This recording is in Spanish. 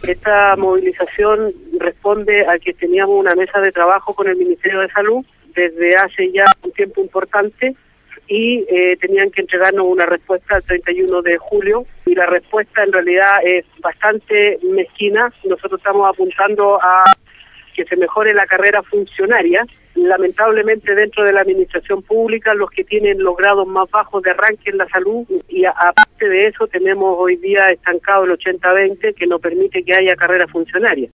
Esta movilización responde a que teníamos una mesa de trabajo con el Ministerio de Salud desde hace ya un tiempo importante y tenían que entregarnos una respuesta el 31 de julio y la respuesta en realidad es bastante mezquina. Nosotros estamos apuntando a que se mejore la carrera funcionaria. Lamentablemente dentro de la administración pública los que tienen los grados más bajos de arranque en la salud y aparte de eso tenemos hoy día estancado el 80-20 que no permite que haya carrera funcionaria.